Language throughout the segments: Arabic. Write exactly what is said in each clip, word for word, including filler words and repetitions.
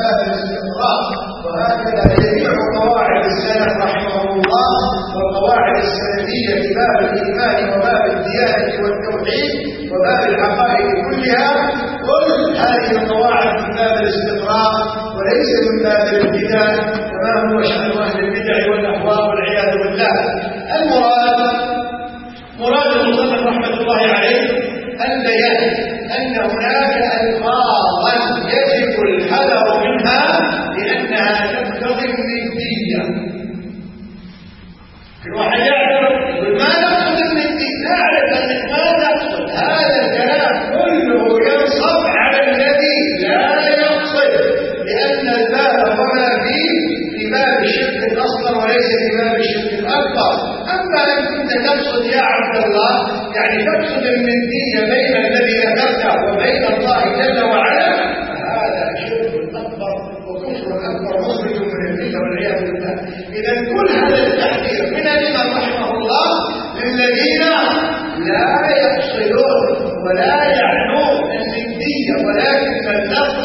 باب الاستقراء. وهكذا جميع قواعد السلف رحمه الله والقواعد السلفية في باب الإيمان وباب الديانة والتوحيد وباب العقائد كلها، كل هذه القواعد من باب الاستقراء وليس من باب الابتداع كما هو شأن أهل البدع والأهواء والعياذ بالله. المراد مراد المصنف رحمة الله عليه البيان أن هناك ألفاظا يجب الحذر منها لأنها تقتضي الندية. الواحد يعرف ما نقصد الندية، نعرف أن ما نقصد هذا الكلام كله ينصب على الذي لا يقصد، لأن الباب وما فيه في باب الشرك الأصغر وليس في باب الشرك الأكبر. أما أن كنت تقصد يا عبد الله يعني تقصد الندية بين الذي ذكرته وبين الله جل وعلا، فهذا شرك أكبر وكفر أكبر مخرج من الملة والعياذ بالله. إذا كل هذا التحذير من الإمام رحمه الله للذين لا يقصدون ولا يعنون الندية، ولكن اللفظ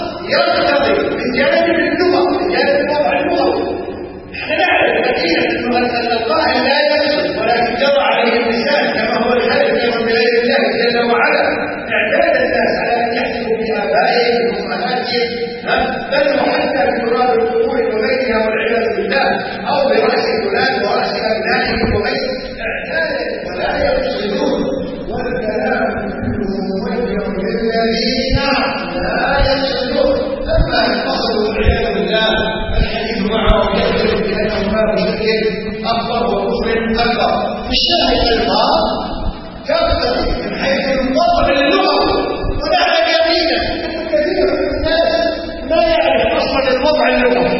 يقتضي من جانب اللغة من جانب الوضع اللغوي. نحن نعرف أكيد أن القائل لا يقصد ولكن جرى عليه اللسان كما هو الحديث يوم بغير الله جل وعلا. اعتاد الناس على أن يحسبوا بآبائهم وأمهاتهم، بل وحتى بتراب القبور وغيرها والعياذ بالله، أو برأس فلان ورأس أبنائه وغيره. اعتاد ولا يقصدون، والكلام كله موجه للذين لا يقصدون. أما القصد والعياذ بالله الحديث معه يقصد بأنه ما بشرك أكبر وكفر أكبر. الشاهد الألفاظ تقتضي من حيث الوضع اللغوي، ونعلم يقينا أن كثير من الناس لا يعرف أصلا الوضع اللغوي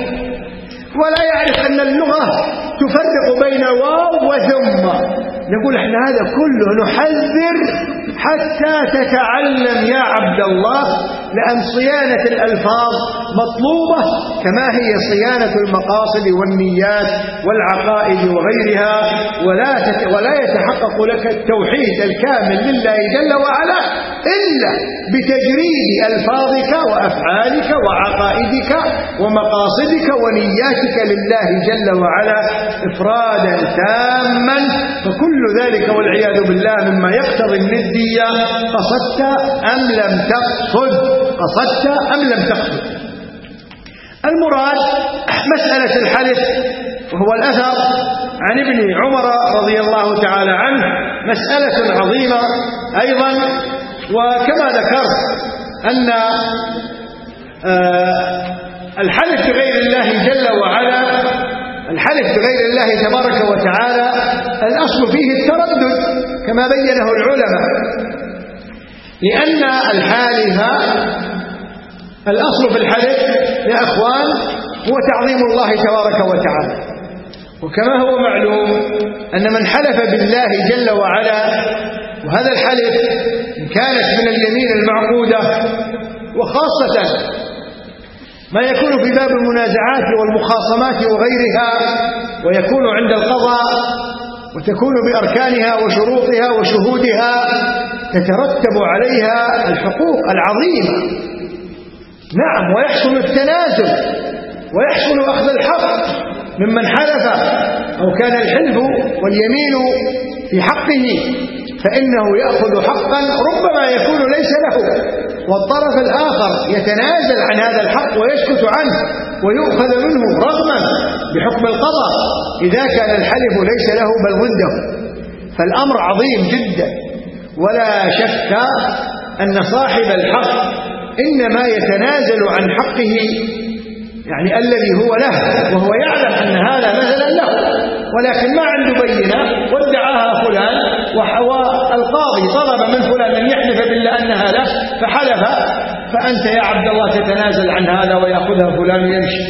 ولا يعرف أن اللغة تفرق بين واو وثم. نقول احنا هذا كله نحذر حتى تتعلم يا عبد الله، لأن صيانة الألفاظ مطلوبة كما هي صيانة المقاصد والنيات والعقائد وغيرها، ولا ولا يتحقق لك التوحيد الكامل لله جل وعلا إلا بتجريد ألفاظك وأفعالك وعقائدك ومقاصدك ونياتك لله جل وعلا إفرادا تاما. فكل ذلك والعياذ بالله مما يقتضي الندية، قصدت أم لم تقصد، قصدت أم لم تقصد. المراد مسألة الحلف، وهو الأثر عن ابن عمر رضي الله تعالى عنه، مسألة عظيمة أيضا. وكما ذكرت أن الحلف بغير الله جل وعلا، الحلف بغير الله تبارك وتعالى الأصل فيه التردد كما بينه العلماء، لأن الحالف الأصل في الحلف يا أخوان هو تعظيم الله تبارك وتعالى. وكما هو معلوم أن من حلف بالله جل وعلا، وهذا الحلف إن كانت من اليمين المعقودة، وخاصة ما يكون في باب المنازعات والمخاصمات وغيرها، ويكون عند القضاء، وتكون بأركانها وشروطها وشهودها، تترتب عليها الحقوق العظيمة. نعم، ويحصل التنازل ويحصل أخذ الحق ممن حلف أو كان الحلف واليمين في حقه، فإنه يأخذ حقا ربما يكون ليس له، والطرف الآخر يتنازل عن هذا الحق ويسكت عنه ويؤخذ منه رغما بحكم القضاء إذا كان الحلف ليس له بل ضده. فالأمر عظيم جدا، ولا شك أن صاحب الحق إنما يتنازل عن حقه، يعني الذي هو له وهو يعلم أن هذا مثلا له، ولكن ما عنده بينة وادعاها فلان، والقاضي طلب من فلان أن يحلف بالله أنها له فحلف، فأنت يا عبد الله تتنازل عن هذا ويأخذها فلان ويمشي.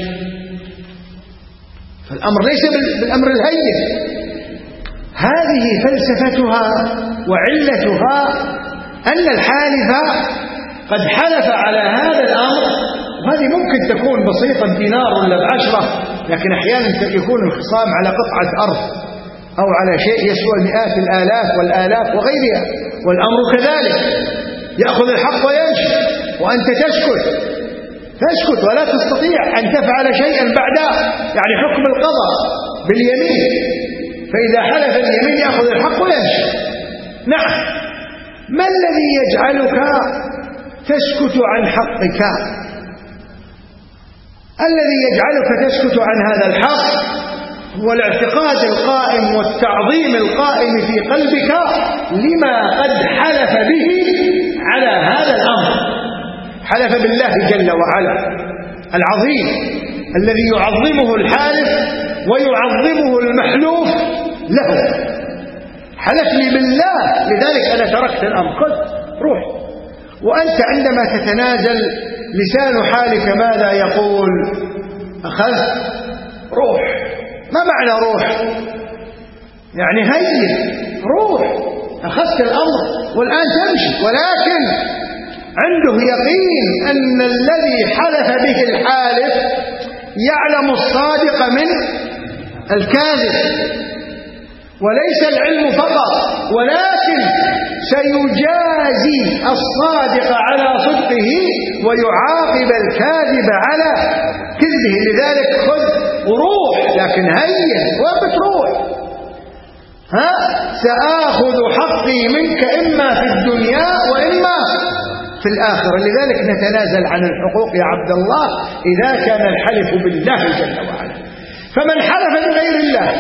فالأمر ليس بالأمر الهين. هذه فلسفتها وعلتها أن الحالف قد حلف على هذا الأمر، وهذه ممكن تكون بسيطة دينار ولا بعشرة، لكن أحيانا يكون الخصام على قطعة أرض أو على شيء يسوى مئات الآلاف والآلاف وغيرها، والأمر كذلك، يأخذ الحق ويمشي وأنت تسكت. تسكت ولا تستطيع أن تفعل شيئا بعد يعني حكم القضاء باليمين، فإذا حلف اليمين يأخذ الحق ويمشي. نعم. ما الذي يجعلك تسكت عن حقك؟ الذي يجعلك تسكت عن هذا الحق هو الاعتقاد القائم والتعظيم القائم في قلبك لما قد حلف به على هذا الأمر. حلف بالله جل وعلا العظيم الذي يعظمه الحالف ويعظمه المحلوف له. حلف لي بالله لذلك أنا تركت الأمر، خذ روح. وأنت عندما تتنازل لسان حالك ماذا يقول؟ أخذت روح. ما معنى روح؟ يعني هيا روح، أخذت الأمر والآن تمشي. ولكن عنده يقين أن الذي حلف به الحالف يعلم الصادق من الكاذب، وليس العلم فقط ولكن سيجازي الصادق على صدقه ويعاقب الكاذب على كذبه. لذلك خذ وروح، لكن هيا وبتروح. ها سآخذ حقي منك إما في الدنيا وإما في الآخرة. لذلك نتنازل عن الحقوق يا عبد الله إذا كان الحلف بالله جل وعلا. فمن حلف بغير الله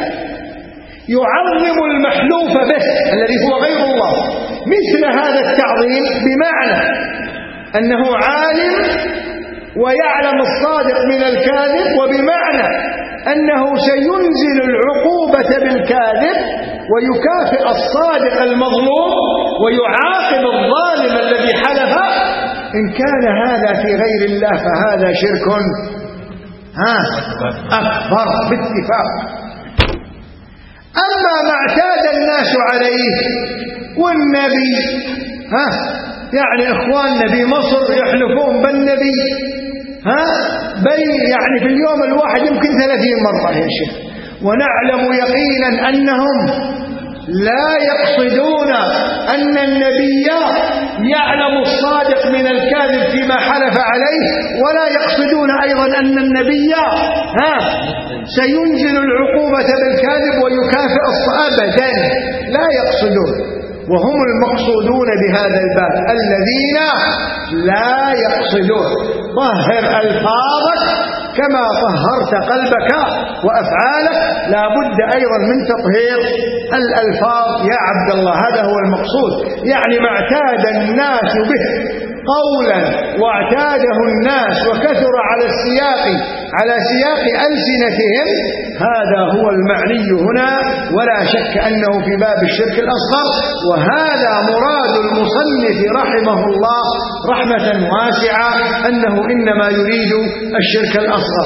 يعظم المحلوف به الذي هو غير الله مثل هذا التعظيم، بمعنى أنه عالم ويعلم الصادق من الكاذب، وبمعنى أنه سينزل العقوبة بالكاذب ويكافئ الصادق المظلوم ويعاقب الظالم الذي حلف. إن كان هذا في غير الله فهذا شرك ها أكبر باتفاق. أما ما اعتاد الناس عليه والنبي، ها يعني إخواننا في مصر يحلفون بالنبي ها بين يعني في اليوم الواحد يمكن ثلاثين مرة يا شيخ، ونعلم يقينا أنهم لا يقصدون أن النبي يعلم الصادق من الكاذب فيما حلف عليه، ولا يقصدون أيضا أن النبي ها سينزل العقوبة بالكاذب ويكافئ أبدا، لا يقصدون. وهم المقصودون بهذا الباب الذين لا يقصدون. طهر ألفاظك كما طهرت قلبك وأفعالك، لا بد أيضا من تطهير الألفاظ يا عبد الله. هذا هو المقصود. يعني ما اعتاد الناس به قولا واعتاده الناس وكثر على السياق على سياق ألسنتهم، هذا هو المعني هنا، ولا شك أنه في باب الشرك الأصغر. وهذا مراد المصنف رحمه الله رحمة واسعة، أنه إنما يريد الشرك الأصغر.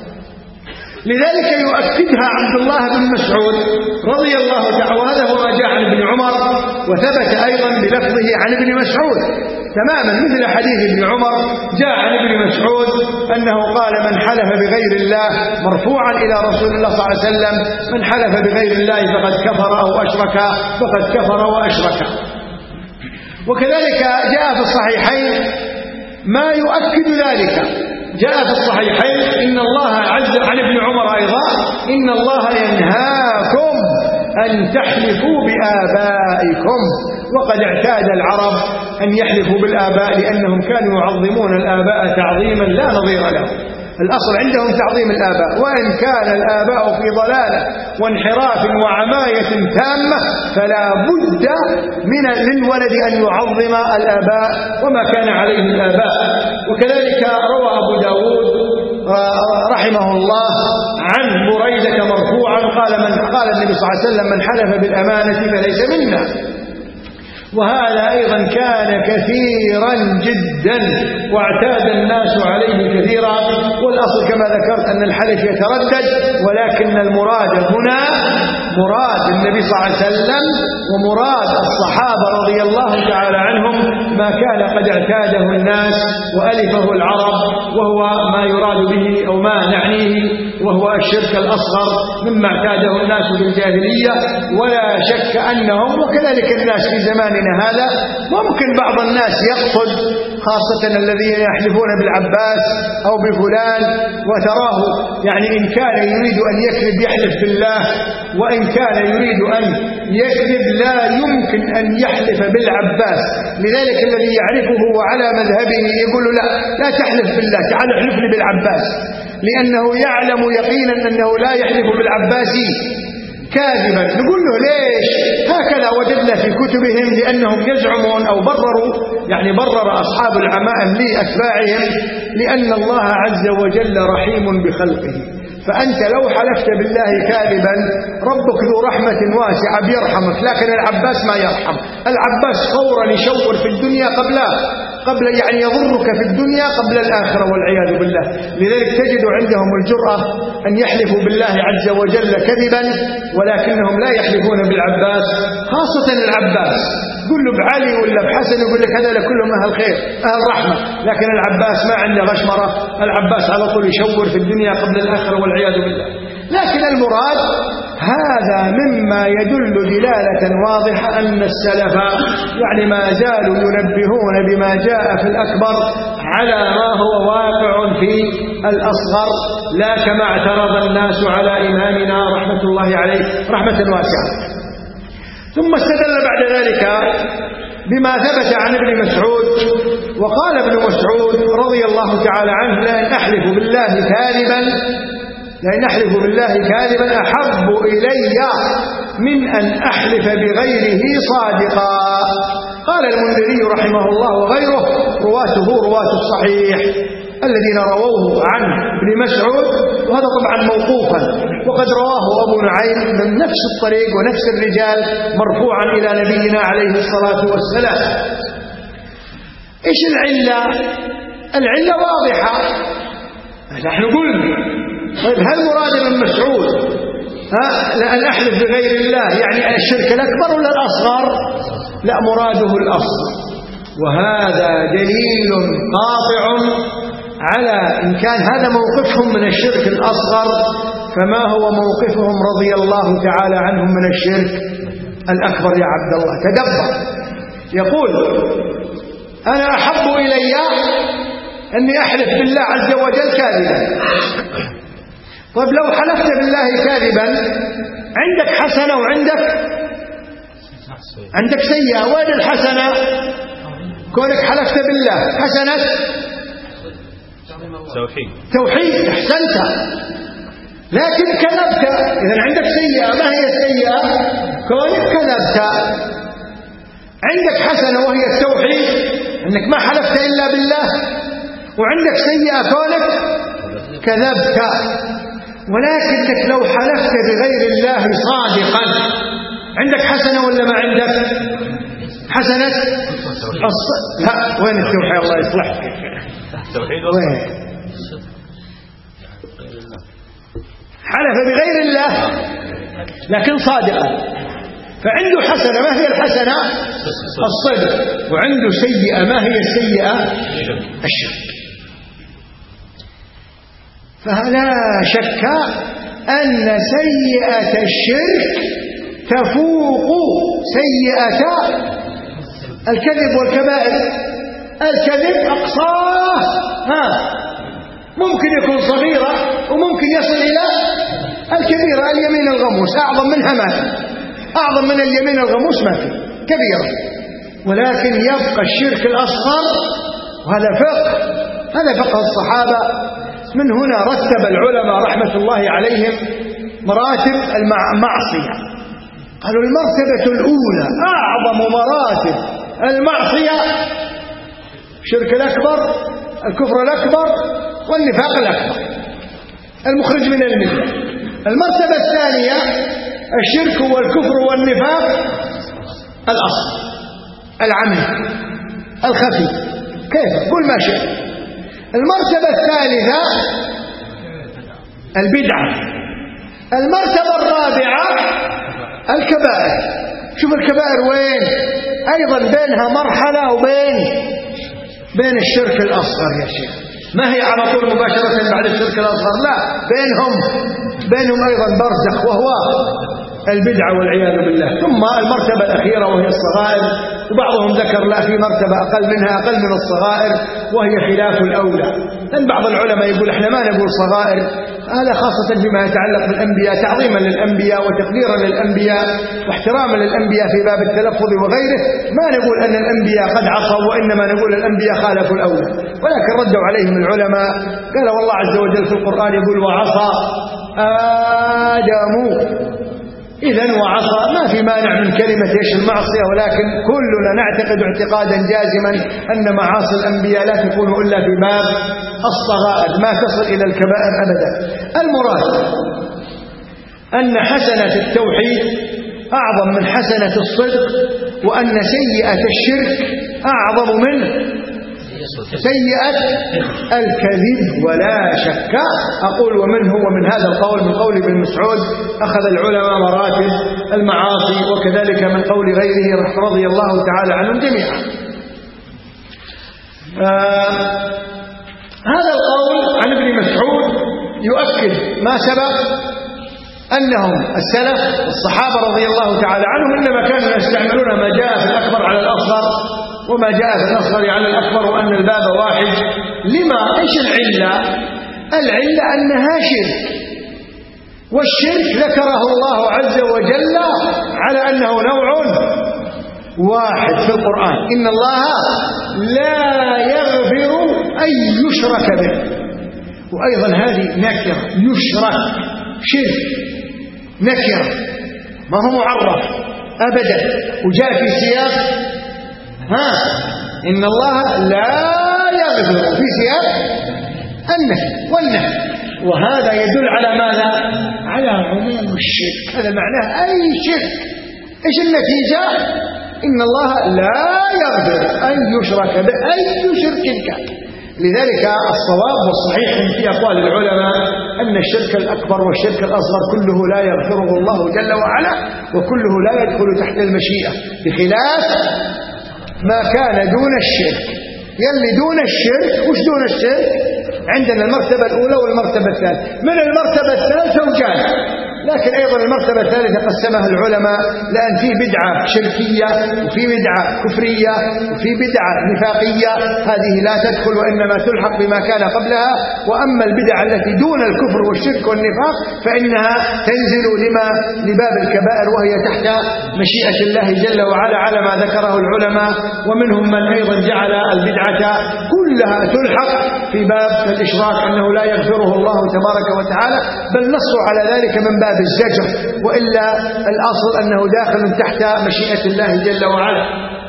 لذلك يؤكدها عبد الله بن مسعود رضي الله تعالى عنه، وما جاء عن ابن عمر وثبت أيضا بلفظه عن ابن مسعود تماما مثل حديث ابن عمر. جاء عن ابن مسعود أنه قال: من حلف بغير الله، مرفوعا إلى رسول الله صلى الله عليه وسلم: من حلف بغير الله فقد كفر أو أشرك فقد كفر وأشرك. وكذلك جاء في الصحيحين ما يؤكد ذلك. جاء في الصحيحين إن الله عز عن ابن عمر أيضا: إن الله ينهاكم أن تحلفوا بآبائكم. وقد اعتاد العرب أن يحلفوا بالآباء لأنهم كانوا يعظمون الآباء تعظيما لا نظير له. الأصل عندهم تعظيم الآباء، وإن كان الآباء في ضلالة وانحراف وعماية تامة فلا بد من للولد أن يعظم الآباء وما كان عليه الآباء. وكذلك روى أبو داود رحمه الله عن بريدة مرفوعا قال من قال النبي صلى الله عليه وسلم: من حلف بالأمانة فليس منا. وهذا أيضا كان كثيرا جدا واعتاد الناس عليه كثيرا. والأصل كما ذكرت أن الحلف يتردد، ولكن المراد هنا مراد النبي صلى الله عليه وسلم ومراد الصحابة رضي الله تعالى عنهم ما كان قد اعتاده الناس وألفه العرب، وهو ما يراد به أو ما نعنيه وهو الشرك الأصغر مما اعتاده الناس بالجاهلية. ولا شك أنهم وكذلك الناس في زماننا هذا ممكن بعض الناس يقصد خاصة الذين يحلفون بالعباس أو بفلان، وتراه يعني إن كان يريد أن يكذب يحلف بالله، وإن كان يريد أن يكذب لا يمكن أن يحلف بالعباس. لذلك الذي يعرفه وعلى مذهبه يقول له لا لا تحلف بالله، تعال احلف لي بالعباس، لأنه يعلم يقينا أنه لا يحلف بالعباس كاذبا. نقول له ليش؟ هكذا وجدنا في كتبهم، لأنهم يزعمون أو برروا، يعني برر أصحاب العمائم لأتباعهم لأن الله عز وجل رحيم بخلقه. فأنت لو حلفت بالله كاذبا ربك ذو رحمة واسعة بيرحمك، لكن العباس ما يرحم. العباس فورا يشور في الدنيا قبل قبل يعني يضرك في الدنيا قبل الآخرة والعياذ بالله. لذلك تجد عندهم الجرأة أن يحلفوا بالله عز وجل كذبا، ولكنهم لا يحلفون بالعباس، خاصة العباس. قل له بعلي ولا بحسن يقول لك هذا كلهم أهل خير أهل رحمة، لكن العباس ما عنده غشمرة، العباس على طول يشور في الدنيا قبل الآخرة والعياذ بالله. لكن المراد هذا مما يدل دلالة واضحة أن السلف يعني ما زالوا ينبهون بما جاء في الأكبر على ما هو واقع في الأصغر، لا كما اعترض الناس على إمامنا رحمة الله عليه رحمة واسعة. ثم استدل بعد ذلك بما ثبت عن ابن مسعود، وقال ابن مسعود رضي الله تعالى عنه: لأن أحلف بالله كاذبا لأن أحلف بالله كاذبا أحب إلي من أن أحلف بغيره صادقا. قال المنذري رحمه الله وغيره: رواته رواة الصحيح الذين رووه عن ابن مسعود، وهذا طبعا موقوفا، وقد رواه أبو نعيم من نفس الطريق ونفس الرجال مرفوعا إلى نبينا عليه الصلاة والسلام. إيش العلة؟ العلة واضحة، نحن قلنا طيب هل مراد ابن مسعود ها لأن أحلف بغير الله يعني الشرك الأكبر ولا الأصغر؟ لا، مراده الأصغر، وهذا دليل قاطع على إن كان هذا موقفهم من الشرك الأصغر، فما هو موقفهم رضي الله تعالى عنهم من الشرك الأكبر يا عبد الله؟ تدبر. يقول: أنا أحب إلي أني أحلف بالله عز وجل كاذبا. طيب لو حلفت بالله كاذبا عندك حسنة وعندك عندك سيئة، وين الحسنة؟ كونك حلفت بالله حسنة توحيد توحيد احسنت، لكن كذبت، إذن عندك سيئة. ما هي السيئة؟ كونك كذبت. عندك حسنة وهي التوحيد، أنك ما حلفت إلا بالله، وعندك سيئة كونك كذبت. ولكنك لو حلفت بغير الله صادقا عندك حسنة ولا ما عندك؟ حسنة الص... لا، وين التوحيد؟ الله يصلحك. توحيد وين؟ حلف بغير الله لكن صادقا، فعنده حسنة. ما هي الحسنة؟ الصدق. وعنده سيئة. ما هي السيئة؟ الشرك. فلا شك أن سيئة الشرك تفوق سيئة الكذب والكبائر. الكذب أقصاه ها ممكن يكون صغيرة وممكن يصل إلى الكبيرة. اليمين الغموس أعظم منها ما في، أعظم من اليمين الغموس ما في، كبيرة. ولكن يبقى الشرك الأصغر، وهذا فقه هذا فقه الصحابة. من هنا رتب العلماء رحمة الله عليهم مراتب المعصية. قالوا المرتبة الأولى أعظم مراتب المعصية الشرك الأكبر، الكفر الأكبر، والنفاق الأكبر المخرج من الملة. المرتبة الثانية الشرك والكفر والنفاق الأصل العمل الخفي، كيف؟ قل ما شئت. المرتبة الثالثة البدعة. المرتبة الرابعة الكبائر. شوف الكبائر وين؟ أيضا بينها مرحلة وبين بين الشرك الأصغر يا شيخ، ما هي على طول مباشرة بعد الشرك الأصغر، لا، بينهم بينهم أيضا برزخ، وهو البدعة والعياذ بالله. ثم المرتبة الأخيرة وهي الصغائر، وبعضهم ذكر لا في مرتبة أقل منها، أقل من الصغائر، وهي خلاف الأولى. لأن بعض العلماء يقول احنا ما نقول صغائر، هذا خاصة فيما يتعلق بالأنبياء، تعظيما للأنبياء وتقديرا للأنبياء واحتراما للأنبياء في باب التلفظ وغيره، ما نقول أن الأنبياء قد عصوا، وإنما نقول الأنبياء خالفوا الأولى. ولكن ردوا عليهم العلماء، قال والله عز وجل في القرآن يقول وعصى آدم، إذن وعصى ما في مانع من كلمة إيش المعصية، ولكن كلنا نعتقد اعتقادا جازما أن معاصي الأنبياء لا تكون إلا في باب الصغائر، ما تصل إلى الكبائر أبدا. المراد أن حسنة التوحيد أعظم من حسنة الصدق، وأن سيئة الشرك أعظم من سيئة الكذب ولا شك. أقول ومنه ومن هذا القول من قول ابن مسعود أخذ العلماء مراتب المعاصي، وكذلك من قول غيره رضي الله تعالى عنهم جميعا. آه هذا القول عن ابن مسعود يؤكد ما سبق أنهم السلف الصحابة رضي الله تعالى عنهم إنما كانوا يستعملون ما جاء في الأكبر على الأصغر وما جاء في الأصغر على الأكبر، وأن الباب واحد. لما؟ إيش العلة؟ العلة أنها شرك، والشرك ذكره الله عز وجل على أنه نوع واحد في القرآن، إن الله لا يغفر أن يشرك به. وأيضا هذه نكرة، يشرك شرك نكرة ما هو معرف أبدا، وجاء في سياق ها إن الله لا يغفر في سياق النفي والنهي، وهذا يدل على ماذا؟ على عموم الشرك، هذا معناه أي شرك. إيش النتيجة؟ إن الله لا يغفر أن يشرك به أي شرك كان. لذلك الصواب والصحيح في أقوال العلماء أن الشرك الأكبر والشرك الأصغر كله لا يغفره الله جل وعلا، وكله لا يدخل تحت المشيئة، بخلاف ما كان دون الشرك. يلي دون الشرك، وش دون الشرك؟ عندنا المرتبة الأولى والمرتبة الثالثة، من المرتبة الثالثة وجان، لكن أيضا المرتبة الثالثة قسمها العلماء، لأن في بدعة شركية وفي بدعة كفرية وفي بدعة نفاقية، هذه لا تدخل وإنما تلحق بما كان قبلها. وأما البدعة التي دون الكفر والشرك والنفاق فإنها تنزل لما لباب الكبائر، وهي تحت مشيئة الله جل وعلا على ما ذكره العلماء. ومنهم من أيضا جعل البدعة كلها تلحق في باب الإشراك، أنه لا يغفره الله تبارك وتعالى، بل نصوا على ذلك من باب الزجر، وإلا الأصل أنه داخل تحت مشيئة الله جل وعلا.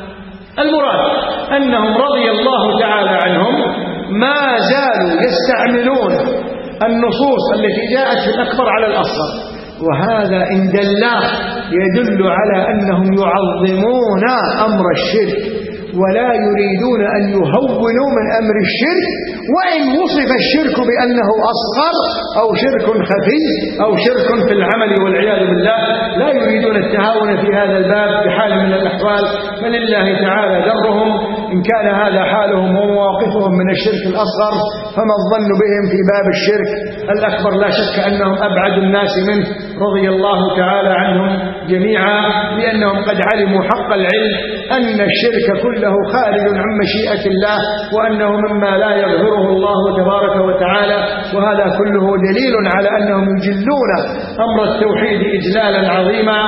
المراد أنهم رضي الله تعالى عنهم ما زالوا يستعملون النصوص التي جاءت في الأكبر على الأصغر، وهذا إن دل يدل على أنهم يعظمون أمر الشرك ولا يريدون أن يهونوا من أمر الشرك، وإن وصف الشرك بأنه أصغر أو شرك خفي أو شرك في العمل والعياذ بالله، لا يريدون التهاون في هذا الباب بحال من الأحوال، فلله تعالى ذرهم إن كان هذا حالهم ومواقفهم من الشرك الأصغر، فما الظن بهم في باب الشرك الأكبر؟ لا شك أنهم أبعد الناس منه رضي الله تعالى عنهم جميعا، لأنهم قد علموا حق العلم أن الشرك كله خارج عن مشيئة الله، وأنه مما لا يغفره الله تبارك وتعالى. وهذا كله دليل على أنهم يجلون أمر التوحيد إجلالا عظيما،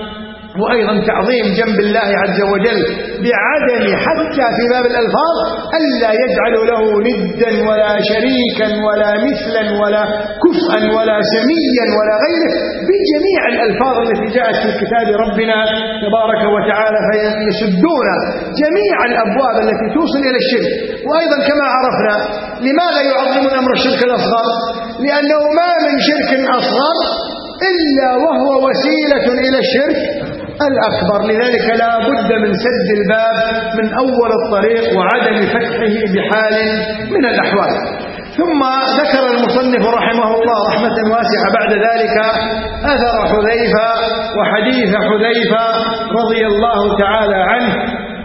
وأيضا تعظيم جنب الله عز وجل بعدم حتى في باب الألفاظ ألا يجعلوا له ندا ولا شريكا ولا مثلا ولا كفءا ولا سميا ولا غيره بجميع الألفاظ التي جاءت في كتاب ربنا تبارك وتعالى، فيسدون جميع الأبواب التي توصل إلى الشرك. وأيضا كما عرفنا لماذا يعظمون أمر الشرك الأصغر؟ لأنه ما من شرك أصغر إلا وهو وسيلة إلى الشرك الأكبر، لذلك لا بد من سد الباب من أول الطريق وعدم فتحه بحال من الأحوال. ثم ذكر المصنف رحمه الله رحمة واسعة بعد ذلك أثر حذيفة وحديث حذيفة رضي الله تعالى عنه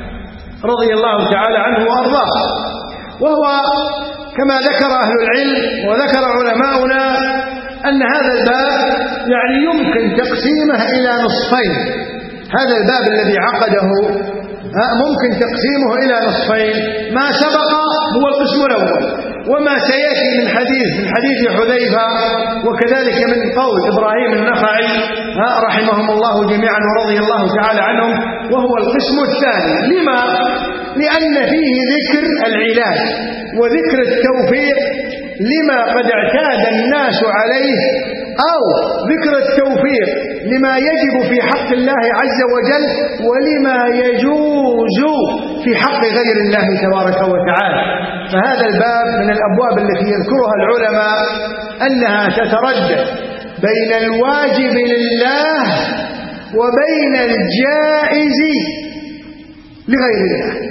رضي الله تعالى عنه وأرضاه، وهو كما ذكر أهل العلم وذكر علماؤنا أن هذا الباب يعني يمكن تقسيمه إلى نصفين. هذا الباب الذي عقده ممكن تقسيمه إلى نصفين. ما سبق هو القسم الأول، وما سيأتي من حديث من حديث حذيفة وكذلك من قول إبراهيم النخعي رحمهم الله جميعا ورضي الله تعالى عنهم وهو القسم الثاني. لما؟ لأن فيه ذكر العلاج وذكر التوفيق لما قد اعتاد الناس عليه، أو ذكر التوفيق لما يجب في حق الله عز وجل ولما يجوز في حق غير الله تبارك وتعالى. فهذا الباب من الأبواب التي يذكرها العلماء أنها تتردد بين الواجب لله وبين الجائز لغير الله.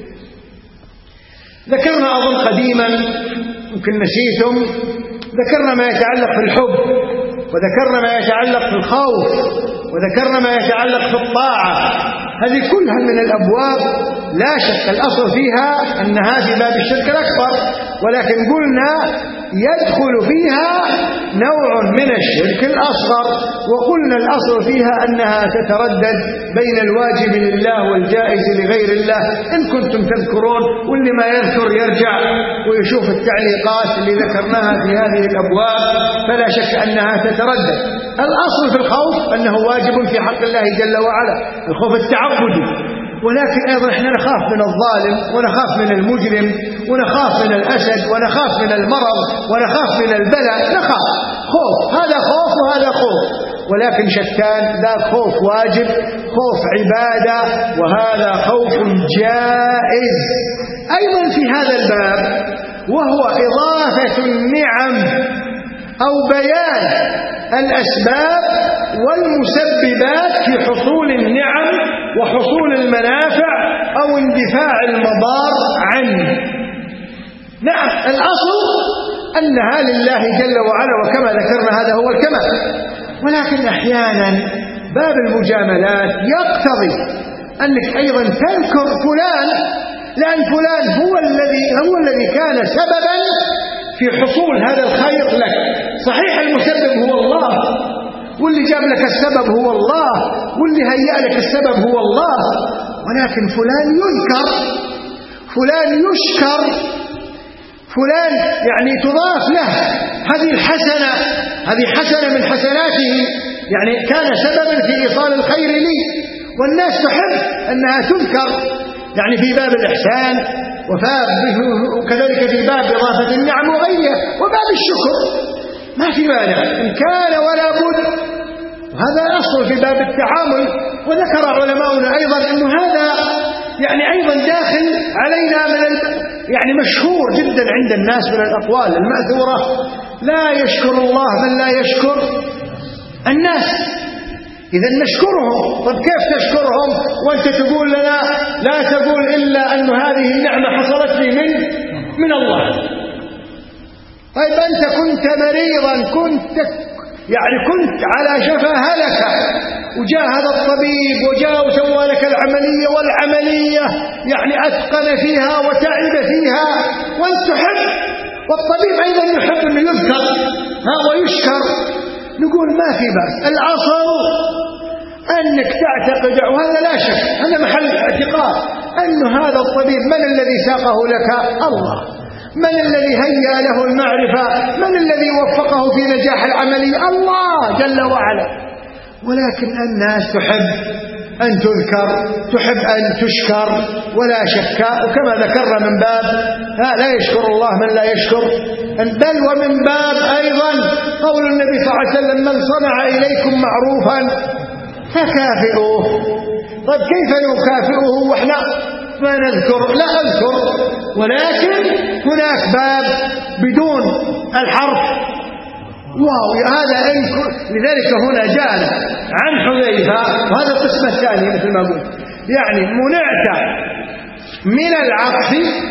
ذكرنا أظن قديما يمكن نسيتم، ذكرنا ما يتعلق في الحب، وذكرنا ما يتعلق في الخوف، وذكرنا ما يتعلق في الطاعة. هذه كلها من الأبواب لا شك الأصل فيها أنها في باب الشرك الأكبر، ولكن قلنا يدخل فيها نوع من الشرك الأصغر، وقلنا الأصل فيها أنها تتردد بين الواجب لله والجائز لغير الله. إن كنتم تذكرون، واللي ما يذكر يرجع ويشوف التعليقات اللي ذكرناها في هذه الأبواب، فلا شك أنها تتردد. الأصل في الخوف أنه واجب في حق الله جل وعلا، الخوف التعبدي، ولكن أيضا احنا نخاف من الظالم، ونخاف من المجرم، ونخاف من الأسد، ونخاف من المرض، ونخاف من البلاء. نخاف خوف، هذا خوف وهذا خوف، ولكن شتان. ذا خوف واجب، خوف عبادة، وهذا خوف جائز. أيضا في هذا الباب وهو إضافة النعم أو بيان الأسباب والمسببات في حصول النعم وحصول المنافع أو اندفاع المضار عنه. نعم، الأصل أنها لله جل وعلا، وكما ذكرنا هذا هو الكمال، ولكن أحيانا باب المجاملات يقتضي أنك أيضا تذكر فلان، لأن فلان هو الذي هو الذي كان سببا في حصول هذا الخير لك. صحيح المسبب هو الله، واللي جاب لك السبب هو الله، واللي هيأ لك السبب هو الله، ولكن فلان يذكر، فلان يشكر، فلان يعني تضاف له هذه الحسنة، هذه حسنة من حسناته، يعني كان سببا في إيصال الخير لي. والناس تحب أنها تذكر، يعني في باب الإحسان، وكذلك في باب إضافة النعم وغيرها، وباب الشكر ما في مانع إن كان ولا بد. وهذا أصل في باب التعامل. وذكر علماؤنا أيضا أن هذا يعني أيضا داخل علينا من يعني مشهور جدا عند الناس من الأقوال المأثورة: لا يشكر الله من لا يشكر الناس. إذا نشكرهم. طب كيف تشكرهم وأنت تقول لنا لا تقول إلا أن هذه النعمة حصلت لي من من الله؟ طيب أنت كنت مريضا، كنت يعني كنت على شفا هلكة، وجاء هذا الطبيب وجاء وسوى لك العملية، والعملية يعني أتقن فيها وتعب فيها، وأنت تحب، والطبيب أيضا يحب أن يذكر ها ويشكر. نقول ما في بأس. الأصل أنك تعتقد، وهذا لا شك هذا محل اعتقاد، أن هذا الطبيب من الذي ساقه لك؟ الله. من الذي هيأ له المعرفة؟ من الذي وفقه في نجاح العملية؟ الله جل وعلا. ولكن الناس تحب أن تذكر، تحب أن تشكر، ولا شك. وكما ذكرنا من باب لا يشكر الله من لا يشكر، بل ومن باب أيضا قول النبي صلى الله عليه وسلم: من صنع إليكم معروفا فكافئوه. طيب كيف نكافئه وإحنا ما نذكر؟ لا أذكر، ولكن هناك باب بدون الحرف واو. هذا لذلك هنا جاء عن حذيفة، وهذا القسم الثاني مثل ما قلت، يعني منعت من العطف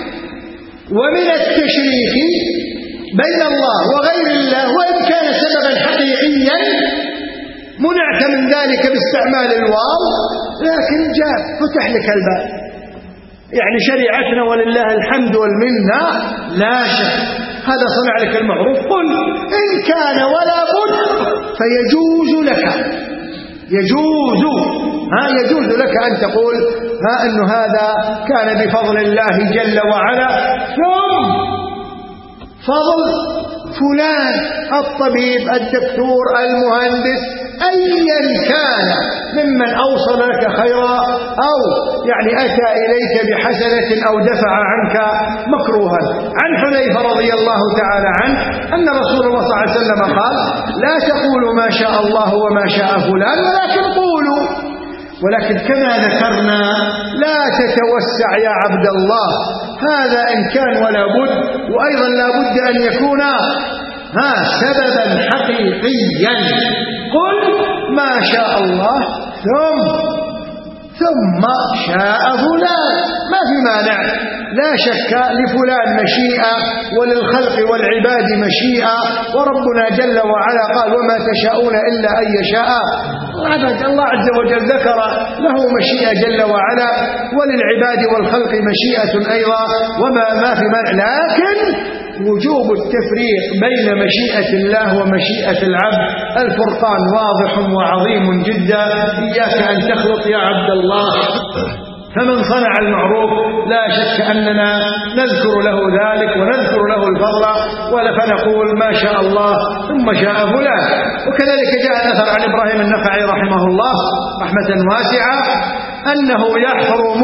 ومن التشريك بين الله وغير الله، وإن كان سببا حقيقيا منعت من ذلك باستعمال الواو، لكن جاء فتح لك الباب. يعني شريعتنا ولله الحمد والمنة لا شك هذا صنع لك المعروف قل إن كان ولا بد فيجوز لك، يجوز ها يجوز لك أن تقول ها أنه هذا كان بفضل الله جل وعلا، ثم فضل فلان الطبيب الدكتور المهندس أيا كان ممن أوصل لك خيرا أو يعني أتى إليك بحسنة أو دفع عنك مكروها. عن حذيفة رضي الله تعالى عنه أن رسول الله صلى الله عليه وسلم قال لا تقولوا ما شاء الله وما شاء فلان ولكن قولوا، ولكن كما ذكرنا لا تتوسع يا عبد الله، هذا إن كان ولا بد، وأيضا لا بد أن يكون ها سببا حقيقيا. قل ما شاء الله ثم ثم شاء فلان، ما في مانع، لا شك لفلان مشيئة وللخلق والعباد مشيئة، وربنا جل وعلا قال وما تشاءون إلا أن يشاء العباد. الله عز وجل ذكر له مشيئة جل وعلا، وللعباد والخلق مشيئة أيضا، وما ما في مانع، لكن وجوب التفريق بين مشيئة الله ومشيئة العبد الفرقان واضح وعظيم جدا. إياك أن تخلط يا عبد الله. فمن صنع المعروف لا شك أننا نذكر له ذلك ونذكر له الفضل، ولا فنقول ما شاء الله ثم شاء فلان. وكذلك جاء الأثر عن إبراهيم النخعي رحمه الله رحمة واسعة أنه يحرم،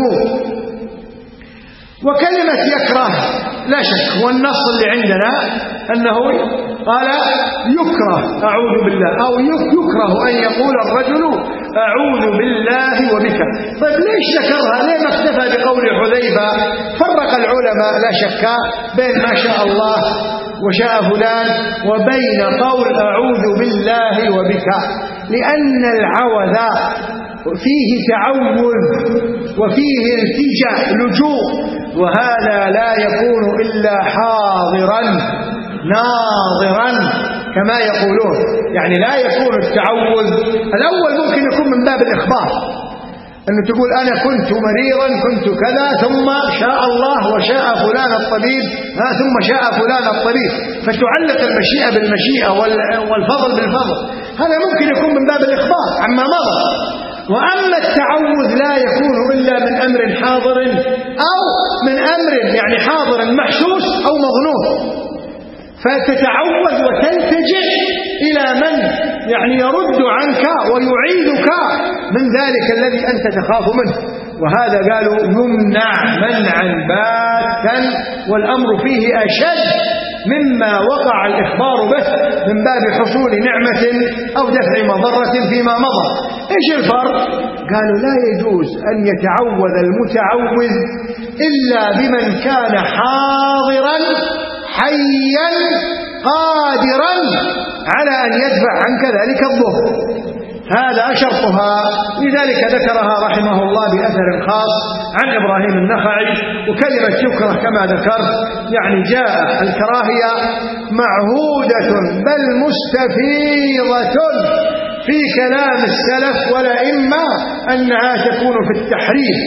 وكلمة يكره لا شك، والنص اللي عندنا أنه قال يكره أعوذ بالله، أو يكره أن يقول الرجل أعوذ بالله وبك. طيب ليش ذكرها؟ ليه ما اكتفى بقول حذيفة؟ فرق العلماء لا شك بين ما شاء الله وشاء فلان وبين قول أعوذ بالله وبك، لأن العوذ فيه تعوذ وفيه التجاء لجوء، وهذا لا يكون إلا حاضرا ناظرا كما يقولون. يعني لا يكون التعوذ الأول ممكن يكون من باب الإخبار، أنه تقول أنا كنت مريضا كنت كذا ثم شاء الله وشاء فلان الطبيب ها ثم شاء فلان الطبيب، فتعلق المشيئة بالمشيئة والفضل بالفضل، هذا ممكن يكون من باب الإخبار عما مضى. وأما التعوذ لا يكون إلا من أمر حاضر أو من أمر يعني حاضر محسوس أو مظنون، فتتعوذ وتلتجئ إلى من يعني يرد عنك ويعيدك من ذلك الذي أنت تخاف منه. وهذا قالوا يمنع منعا باتا، والأمر فيه أشد مما وقع الإخبار به من باب حصول نعمة أو دفع مضرة فيما مضى. إيش الفرق؟ قالوا لا يجوز أن يتعوذ المتعوذ إلا بمن كان حاضرا حيا قادرا على أن يدفع عنك ذلك الضر، هذا شرطها. لذلك ذكرها رحمه الله بأثر خاص عن إبراهيم النخعي. وكلمة يكره كما ذكرت يعني جاء الكراهية معهودة بل مستفيضة في كلام السلف، ولا إما أنها تكون في التحريم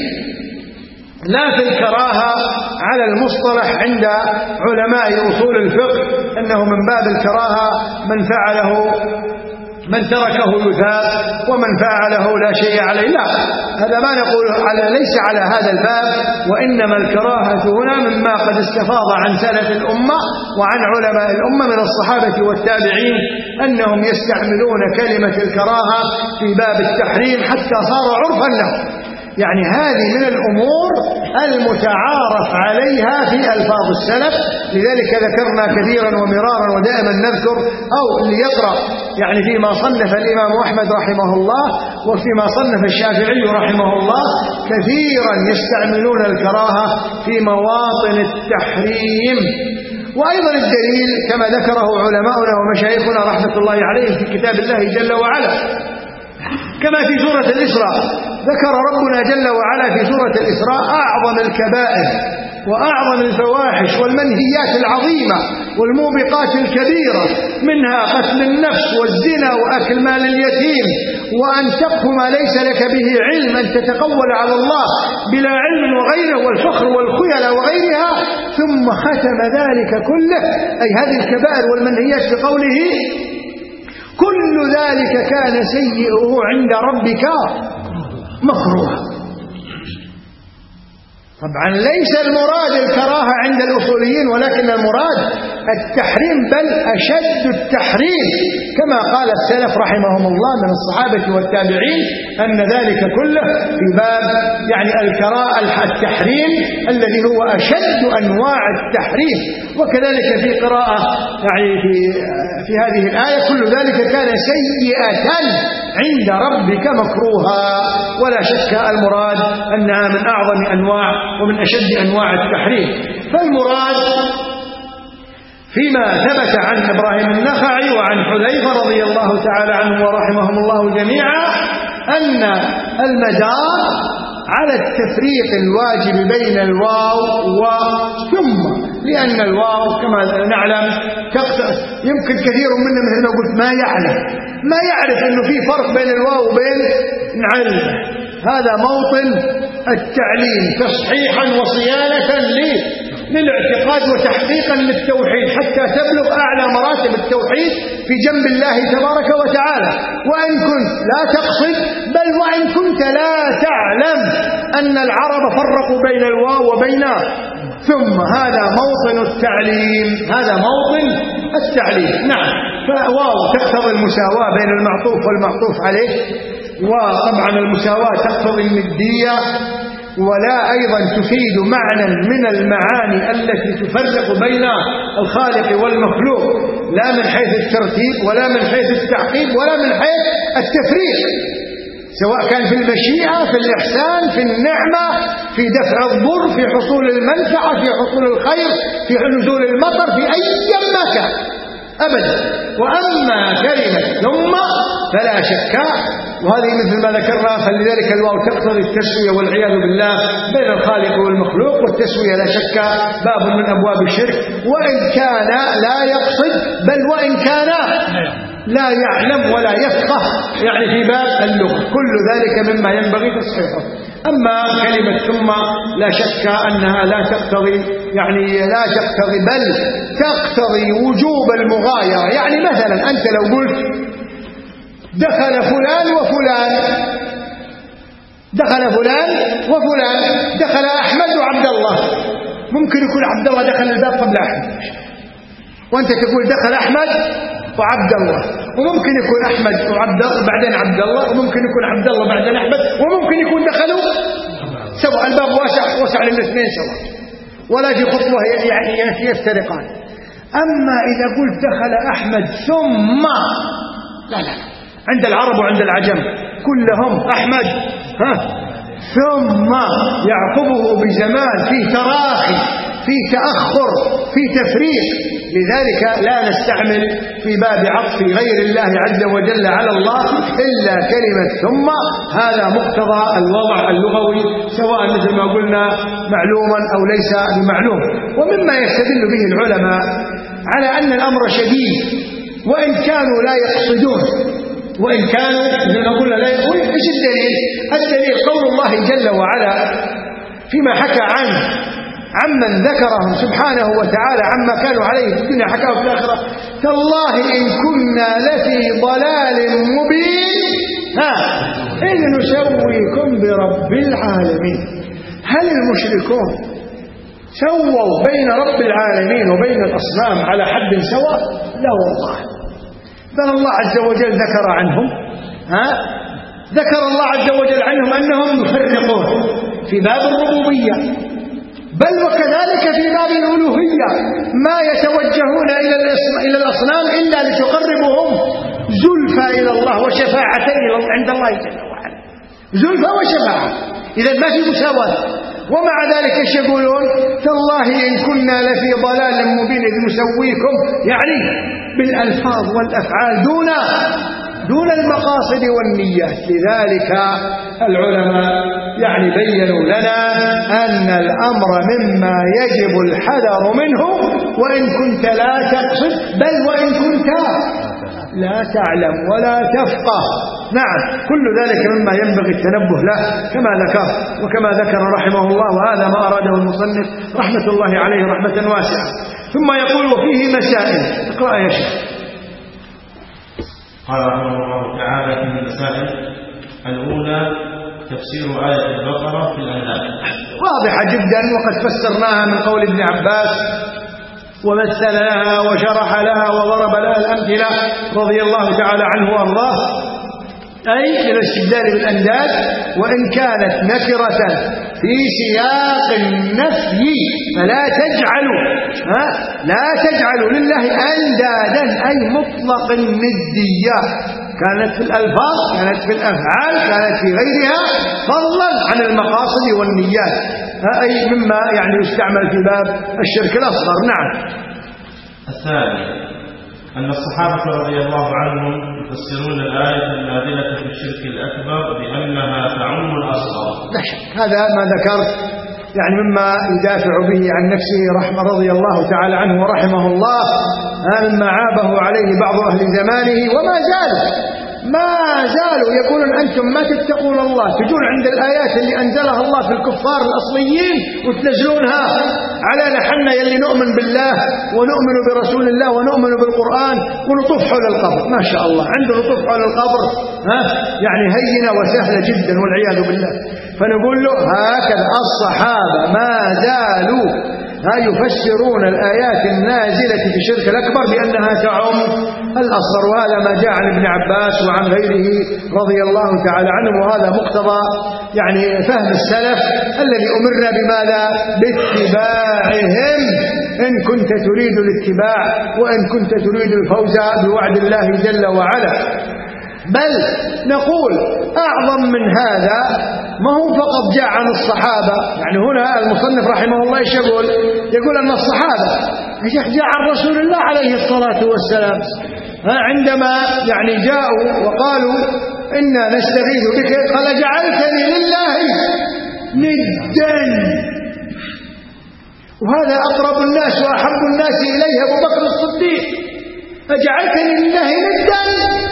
لا في الكراهة على المصطلح عند علماء أصول الفقه، أنه من باب الكراهة من فعله من تركه يثاب ومن فعله لا شيء عليه، لا، هذا ما نقول على ليس على هذا الباب، وإنما الكراهة هنا مما قد استفاض عن سلف الأمة وعن علماء الأمة من الصحابة والتابعين أنهم يستعملون كلمة الكراهة في باب التحريم حتى صار عرفا له. يعني هذه من الأمور المتعارف عليها في ألفاظ السلف، لذلك ذكرنا كثيرا ومرارا ودائما نذكر، أو اللي يقرأ يعني فيما صنف الإمام أحمد رحمه الله وفيما صنف الشافعي رحمه الله كثيرا يستعملون الكراهة في مواطن التحريم. وأيضا الدليل كما ذكره علماؤنا ومشايخنا رحمة الله عليهم في كتاب الله جل وعلا، كما في سورة الإسراء ذكر ربنا جل وعلا في سورة الإسراء أعظم الكبائر وأعظم الفواحش والمنهيات العظيمة والموبقات الكبيرة، منها قتل النفس والزنا وأكل مال اليتيم، وأن تقف ما ليس لك به علم، أن تتقول على الله بلا علم وغيره، والفخر والخيل وغيرها. ثم ختم ذلك كله، أي هذه الكبائر والمنهيات بقوله كل ذلك كان سيئه عند ربك مكروها. طبعا ليس المراد الكراهة عند الأصوليين، ولكن المراد التحريم، بل أشد التحريم، كما قال السلف رحمهم الله من الصحابة والتابعين أن ذلك كله في باب يعني الكراهة التحريم الذي هو أشد أنواع التحريم. وكذلك في قراءة يعني في, في هذه الآية كل ذلك كان سيئة عند ربك مكروها. ولا شك المراد أنها من أعظم أنواع ومن أشد أنواع التحريم. فالمراد فيما ثبت عن إبراهيم النخعي وعن حذيفة رضي الله تعالى عنهم ورحمهم الله جميعا أن المدار على التفريق الواجب بين الواو وثم، لأن الواو كما نعلم يمكن كثير منا مثل ما قلت ما يعلم ما يعرف أنه في فرق بين الواو وبين علم. هذا موطن التعليم تصحيحا وصيانة للاعتقاد وتحقيقا للتوحيد حتى تبلغ أعلى مراتب التوحيد في جنب الله تبارك وتعالى. وإن كنت لا تقصد، بل وإن كنت لا تعلم أن العرب فرقوا بين الواو وبين ثم، هذا موطن التعليم، هذا موطن التعليم. نعم، فواو تقتضي المساواة بين المعطوف والمعطوف عليه، وطبعا المساواة تقتضي الندية، ولا أيضا تفيد معنى من المعاني التي تفرق بين الخالق والمخلوق، لا من حيث الترتيب ولا من حيث التعقيب ولا من حيث التفريق، سواء كان في المشيئة، في الإحسان، في النعمة، في دفع الضر، في حصول المنفعة، في حصول الخير، في نزول المطر، في أي مكان أبدا. وأما كلمة ثم فلا شك، وهذه مثل ما ذكرنا، فلذلك الواو تقتضي التسوية والعياذ بالله بين الخالق والمخلوق، والتسوية لا شك باب من أبواب الشرك، وإن كان لا يقصد، بل وإن كان لا يعلم ولا يفقه يعني في باب اللغة، كل ذلك مما ينبغي تصحيحه. أما كلمة ثم لا شك أنها لا تقتضي يعني لا تقتضي بل تقتضي وجوب المغايرة. يعني مثلا أنت لو قلت دخل فلان وفلان، دخل فلان وفلان، دخل أحمد وعبد الله، ممكن يكون عبد الله دخل الباب قبل أحمد، وأنت تقول دخل أحمد وعبد الله، وممكن يكون أحمد وعبد الله بعدين عبد الله، وممكن يكون عبد الله بعدين أحمد، وممكن يكون دخلوا سواء، الباب واسع واسع للاثنين سواء، ولا في خطوة يعني يفترقان. أما إذا قلت دخل أحمد ثم، لا لا، عند العرب وعند العجم كلهم أحمد ها ثم يعقبه بزمان، في تراخي، في تأخر، في تفريق. لذلك لا نستعمل في باب عطف غير الله عز وجل على الله إلا كلمة ثم، هذا مقتضى الوضع اللغوي، سواء مثل ما قلنا معلوما أو ليس بمعلوم. ومما يستدل به العلماء على أن الأمر شديد وإن كانوا لا يقصدون، وإن كانوا مثل ما قلنا لا يقصدون. إيش الدليل؟ الدليل قول الله جل وعلا فيما حكى عنه عمن ذكرهم سبحانه وتعالى عما كانوا عليه في الدنيا، حكاه في الآخرة: تالله إن كنا لفي ضلال مبين ها إذ نسويكم برب العالمين. هل المشركون سووا بين رب العالمين وبين الأصنام على حد سواء؟ لا والله، بل الله عز وجل ذكر عنهم ها ذكر الله عز وجل عنهم أنهم يفرقون في باب الربوبية، بل وكذلك في باب الألوهية، ما يتوجهون إلى الأصنام إلا لتقربهم زلفى إلى الله وشفاعة عند الله جل وعلا، زلفى وشفاعة، إذا ما في مساواة. ومع ذلك ايش يقولون؟ تالله إن كنا لفي ضلال مبين إذ نسويكم، يعني بالألفاظ والأفعال دون دون المقاصد والنيات. لذلك العلماء يعني بيّنوا لنا أن الأمر مما يجب الحذر منه وإن كنت لا تقصد، بل وإن كنت لا تعلم ولا تفقه. نعم، كل ذلك مما ينبغي التنبه له كما ذكر وكما ذكر رحمه الله، وهذا ما أراده المصنف رحمة الله عليه رحمة واسعة. ثم يقول وفيه مسائل. اقرأ يا شيخ. قال رحمه الله تعالى في المسائل: الأولى تفسير آية البقرة في الأنعام. واضحة جدا، وقد فسرناها من قول ابن عباس ومثل لها وشرح لها وضرب لها الأمثلة رضي الله تعالى عنه وأرضاه، أي الاستبدال بالأنداد، وإن كانت نكرة في سياق النفي فلا تجعلوا ها لا تجعلوا لله أندادا، أي مطلق الندية، كانت في الألفاظ، كانت في الأفعال، كانت في غيرها، فضلا عن المقاصد والنيات، أي مما يعني يستعمل في باب الشرك الأصغر. نعم. الثاني أن الصحابة رضي الله عنهم يفسرون الآية النازلة في الشرك الأكبر بأنها تعم الأصغر. لا شك، هذا ما ذكرت يعني مما يدافع به عن نفسه رحمه رضي الله تعالى عنه ورحمه الله، مما عابه عليه بعض أهل زمانه، وما زالوا ما زالوا يقولون أنتم ما تتقون الله، تجون عند الآيات اللي أنزلها الله في الكفار الأصليين وتنزلونها على نحن يلي نؤمن بالله ونؤمن برسول الله ونؤمن بالقرآن ونطوف حول القبر. ما شاء الله عنده نطوف حول القبر ها يعني هينة وسهلة جدا والعياذ بالله. فنقول له هكذا الصحابة ما زالوا ها يفسرون الآيات النازلة في الشرك الأكبر بأنها تعم الأصغر، وهذا ما جاء عن ابن عباس وعن غيره رضي الله تعالى عنهم، وهذا مقتضى يعني فهم السلف الذي أمرنا بماذا؟ باتباعهم إن كنت تريد الاتباع وإن كنت تريد الفوز بوعد الله جل وعلا. بل نقول أعظم من هذا، ما هو فقط جاء عن الصحابة، يعني هنا المصنف رحمه الله ايش يقول؟ يقول أن الصحابة جاء عن رسول الله عليه الصلاة والسلام عندما يعني جاءوا وقالوا إنا نستغيث بك، قال جعلتني لله ندا، وهذا أقرب الناس وأحب الناس إليه أبو بكر الصديق، فجعلتني لله ندا،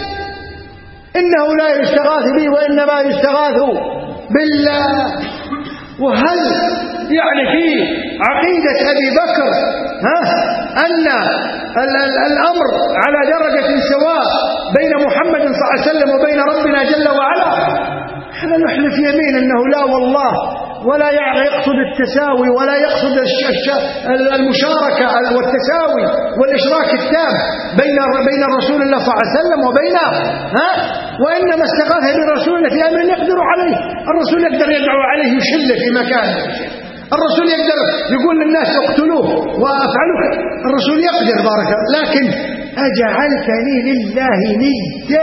إنه لا يستغاث بي وإنما يستغاث بالله. وهل يعني في عقيدة أبي بكر ها أن الأمر على درجة سواء بين محمد صلى الله عليه وسلم وبين ربنا جل وعلا؟ احنا نحلف يمين أنه لا والله، ولا يقصد التساوي ولا يقصد المشاركة والتساوي والإشراك التام بين بين رسول الله صلى الله عليه وسلم وبين ها وإنما استغاث برسول في أمر يقدر عليه. الرسول يقدر يدعو عليه يشل في مكانه، الرسول يقدر يقول للناس اقتلوه وافعلوا، الرسول يقدر بارك الله، لكن أجعلتني لله ندا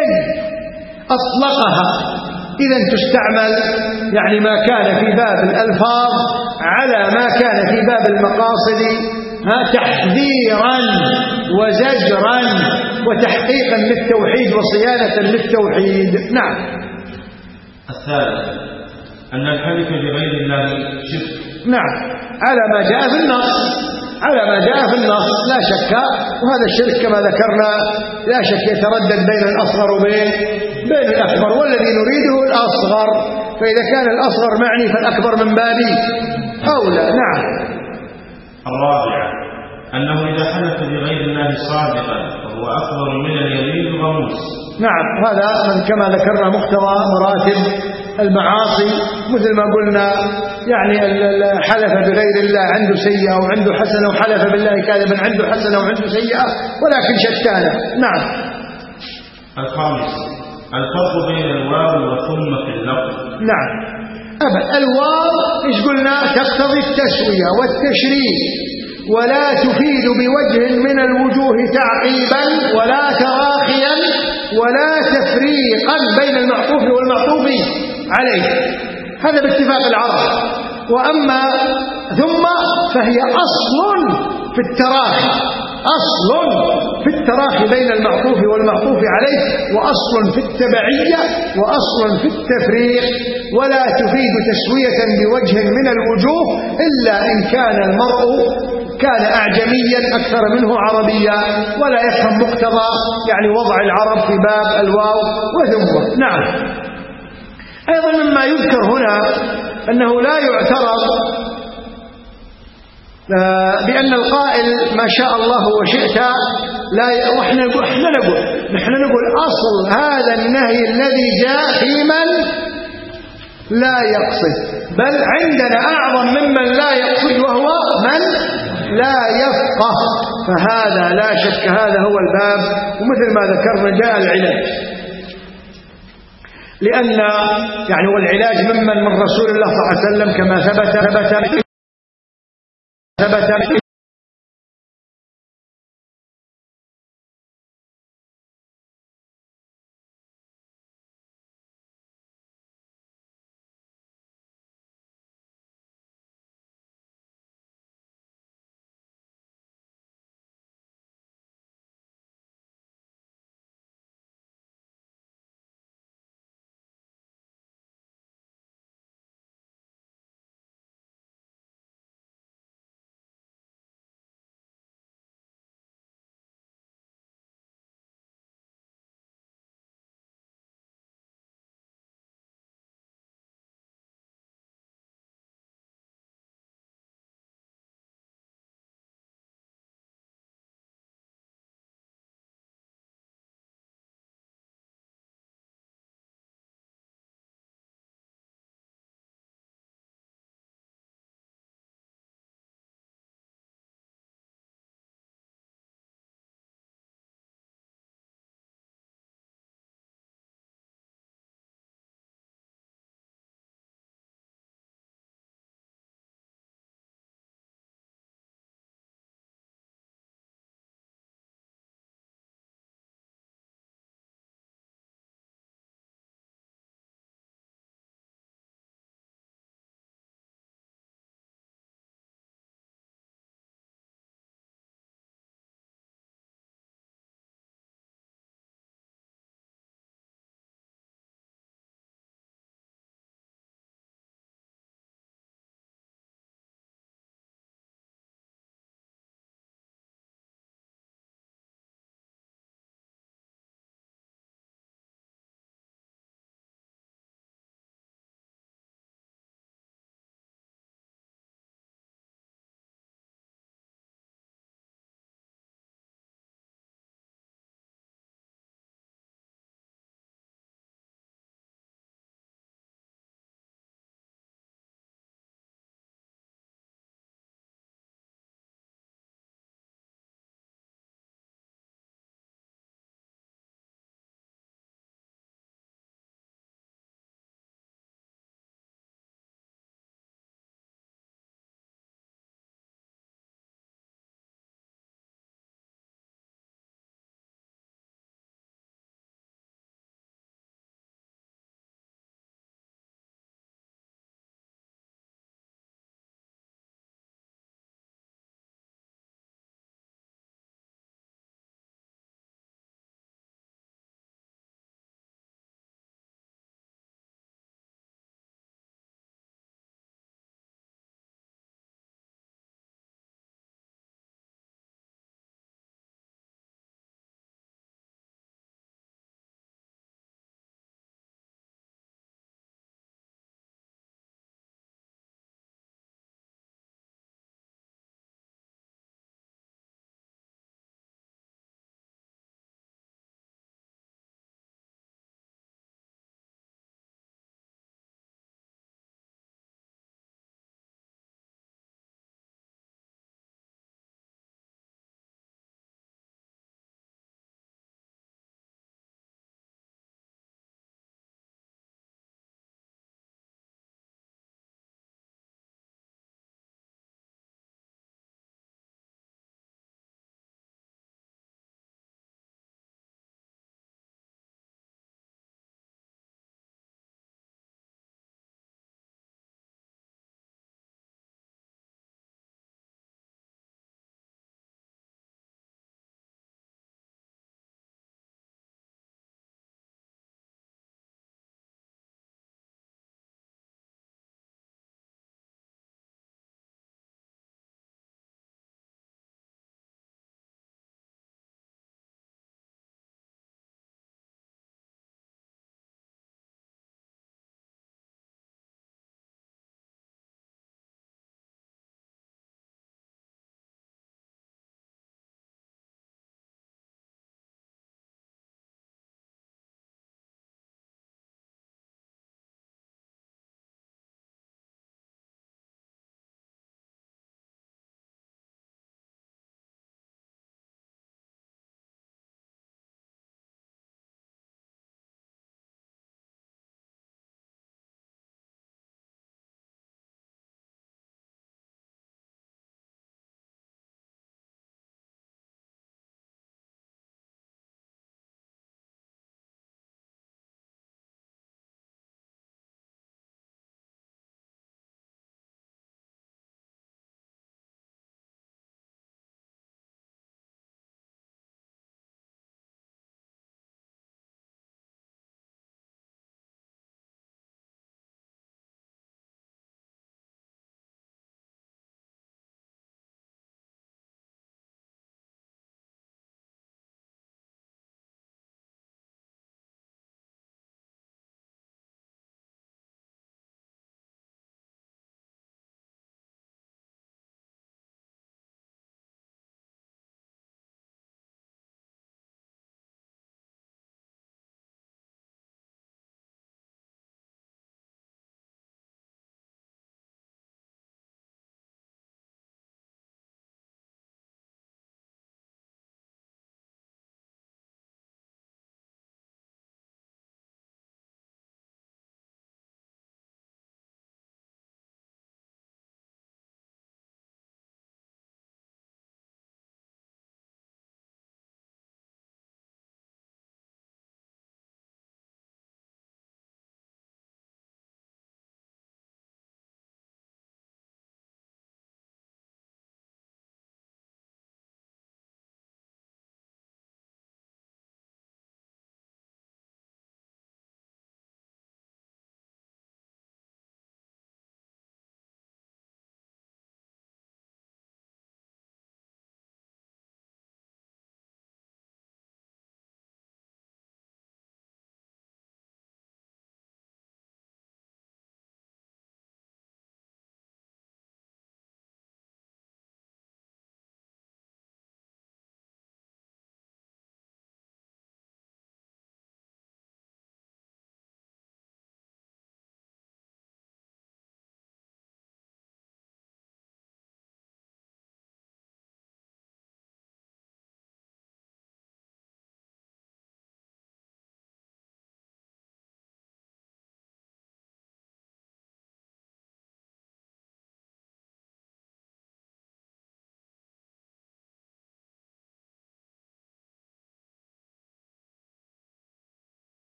أطلقها. إذا تستعمل يعني ما كان في باب الألفاظ على ما كان في باب المقاصد تحذيرا وزجرا وتحقيقا للتوحيد وصيانة للتوحيد. نعم. الثالث أن الحلف بغير الله شرك. نعم، على ما جاء في النص، على ما جاء في النص لا شك، وهذا الشرك كما ذكرنا لا شك يتردد بين الأصغر وبين بين الأكبر، والذي نريده الأصغر، فإذا كان الأصغر معني فالأكبر من باب أولى. نعم. الرابعة أنه إذا حلف بغير الله صادقا فهو أكبر من اليمين الغموس. نعم، هذا كما ذكرنا مقتضى مراتب المعاصي، مثل ما قلنا يعني حلف بغير الله عنده سيئة وعنده حسنة، وحلف بالله كاذبا عنده حسنة وعنده سيئة، ولكن شتانة. نعم. الخامس الفرق بين الواو وثم في اللفظ. نعم. أبدا الواو إيش قلنا؟ تقتضي التسوية والتشريك، ولا تفيد بوجه من الوجوه تعقيبا ولا تراخيا ولا تفريقا بين المعطوف والمعطوف عليه، هذا باتفاق العرب. وأما ثم فهي أصل في التراخي، أصل في التراخي بين المعطوف والمعطوف عليه، وأصل في التبعية، وأصل في التفريق، ولا تفيد تسوية بوجه من الوجوه إلا إن كان المرء كان أعجميا أكثر منه عربيا ولا يفهم مقتضى يعني وضع العرب في باب الواو وثمه. نعم. أيضا مما يذكر هنا أنه لا يعترض بأن القائل ما شاء الله وشئت لا ي... وإحنا نقول إحنا نقول نحن نقول أصل هذا النهي الذي جاء في من لا يقصد، بل عندنا أعظم ممن لا يقصد وهو من لا يفقه، فهذا لا شك هذا هو الباب. ومثل ما ذكرنا جاء العلاج، لأن يعني والعلاج ممن من رسول الله صلى الله عليه وسلم كما ثبت ثبت ثبت